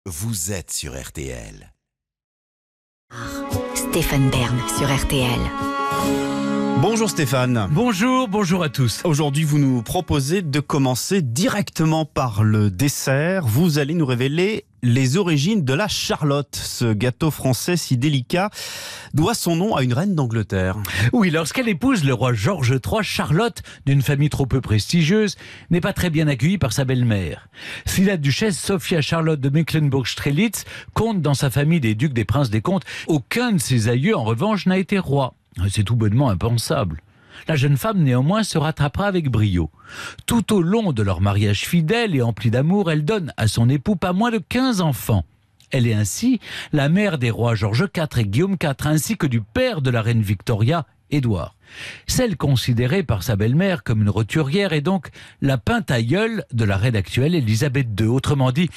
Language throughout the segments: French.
Vous êtes sur RTL. Stéphane Bern sur RTL. Bonjour Stéphane. Bonjour à tous. Aujourd'hui, vous nous proposez de commencer directement par le dessert. Vous allez nous révéler les origines de la charlotte. Ce gâteau français si délicat doit son nom à une reine d'Angleterre. Oui, lorsqu'elle épouse le roi George III, Charlotte, d'une famille trop peu prestigieuse, n'est pas très bien accueillie par sa belle-mère. Si la duchesse Sophia Charlotte de Mecklembourg-Strelitz compte dans sa famille des ducs, des princes, des comtes, aucun de ses aïeux, en revanche, n'a été roi. C'est tout bonnement impensable. La jeune femme, néanmoins, se rattrapera avec brio. Tout au long de leur mariage fidèle et empli d'amour, elle donne à son époux pas moins de 15 enfants. Elle est ainsi la mère des rois George IV et Guillaume IV, ainsi que du père de la reine Victoria, Édouard. Celle considérée par sa belle-mère comme une roturière est donc la pinte-aïeule de la reine actuelle, Élisabeth II. Autrement dit,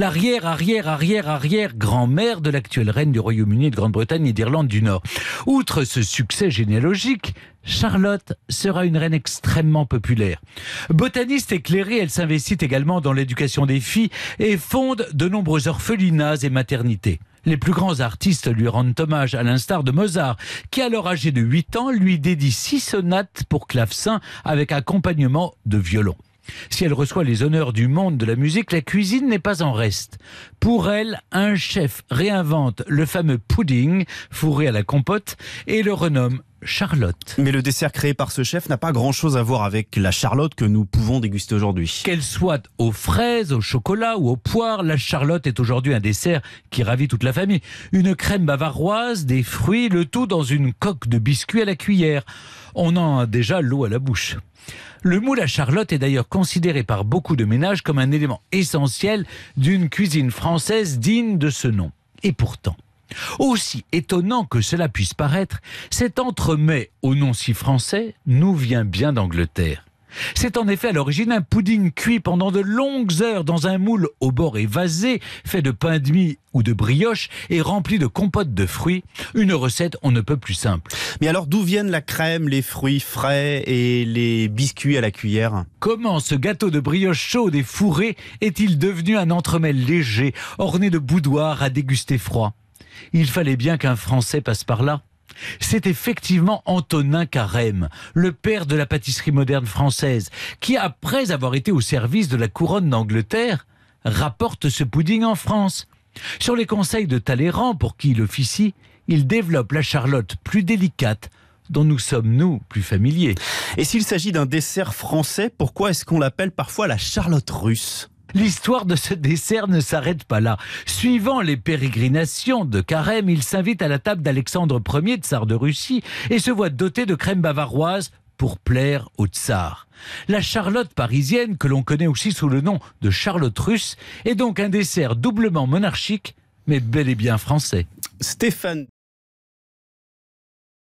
l'arrière-arrière-arrière-arrière-grand-mère de l'actuelle reine du Royaume-Uni, de Grande-Bretagne et d'Irlande du Nord. Outre ce succès généalogique, Charlotte sera une reine extrêmement populaire. Botaniste éclairée, elle s'investit également dans l'éducation des filles et fonde de nombreux orphelinats et maternités. Les plus grands artistes lui rendent hommage, à l'instar de Mozart, qui, alors âgé de 8 ans, lui dédie 6 sonates pour clavecin avec accompagnement de violon. Si elle reçoit les honneurs du monde de la musique, la cuisine n'est pas en reste. Pour elle, un chef réinvente le fameux pudding fourré à la compote et le renomme Charlotte. Mais le dessert créé par ce chef n'a pas grand-chose à voir avec la charlotte que nous pouvons déguster aujourd'hui. Qu'elle soit aux fraises, au chocolat ou aux poires, la charlotte est aujourd'hui un dessert qui ravit toute la famille. Une crème bavaroise, des fruits, le tout dans une coque de biscuit à la cuillère. On en a déjà l'eau à la bouche. Le moule à charlotte est d'ailleurs considéré par beaucoup de ménages comme un élément essentiel d'une cuisine française digne de ce nom. Et pourtant, aussi étonnant que cela puisse paraître, cet entremets au nom si français nous vient bien d'Angleterre. C'est en effet à l'origine un pudding cuit pendant de longues heures dans un moule au bord évasé, fait de pain de mie ou de brioche et rempli de compote de fruits. Une recette on ne peut plus simple. Mais alors d'où viennent la crème, les fruits frais et les biscuits à la cuillère ? Comment ce gâteau de brioche chaude et fourré est-il devenu un entremets léger, orné de boudoir à déguster froid ? Il fallait bien qu'un Français passe par là. C'est effectivement Antonin Carême, le père de la pâtisserie moderne française, qui, après avoir été au service de la couronne d'Angleterre, rapporte ce pudding en France. Sur les conseils de Talleyrand, pour qui il officie, il développe la charlotte plus délicate, dont nous sommes, nous, plus familiers. Et s'il s'agit d'un dessert français, pourquoi est-ce qu'on l'appelle parfois la charlotte russe ? L'histoire de ce dessert ne s'arrête pas là. Suivant les pérégrinations de Carême, il s'invite à la table d'Alexandre Ier, tsar de Russie, et se voit doté de crème bavaroise pour plaire au tsar. La charlotte parisienne, que l'on connaît aussi sous le nom de charlotte russe, est donc un dessert doublement monarchique, mais bel et bien français. Stéphane